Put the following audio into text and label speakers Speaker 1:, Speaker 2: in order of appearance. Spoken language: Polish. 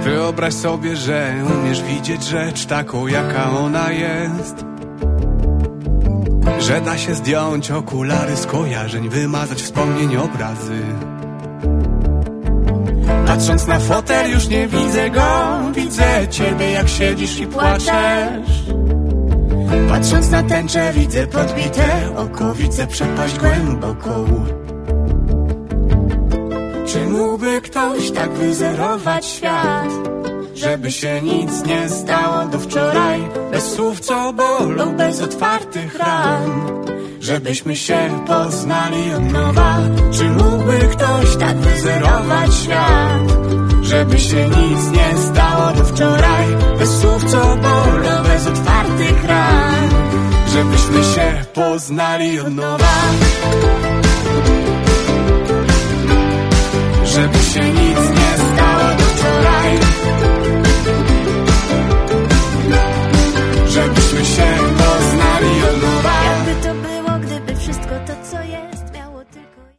Speaker 1: Wyobraź sobie, że umiesz widzieć rzecz taką, jaka ona jest, że da się zdjąć okulary z kojarzeń, wymazać wspomnień, obrazy. Patrząc na fotel już nie widzę go, widzę ciebie jak siedzisz i płaczesz. Patrząc na tęczę widzę podbite oko, widzę przepaść głęboką. Czy mógłby ktoś tak wyzerować świat, żeby się nic nie stało do wczoraj? Bez słów co bolą, bez otwartych ran, żebyśmy się poznali od nowa. Czy mógłby ktoś tak wyzerować świat, żeby się nic nie stało do wczoraj? Bez słów co bolą, bez otwartych ran, żebyśmy się poznali od nowa. Żeby się nic nie stało do wczoraj, żebyśmy się